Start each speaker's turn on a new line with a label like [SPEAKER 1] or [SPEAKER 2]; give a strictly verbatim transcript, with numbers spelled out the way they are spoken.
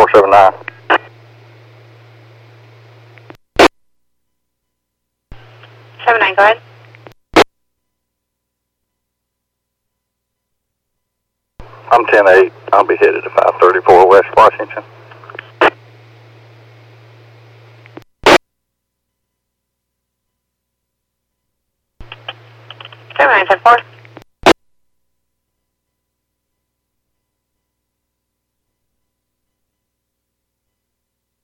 [SPEAKER 1] seven nine.
[SPEAKER 2] seven nine, go ahead.
[SPEAKER 1] I'm ten eight. I'll be headed to five thirty-four West Washington.
[SPEAKER 2] seven nine seven four.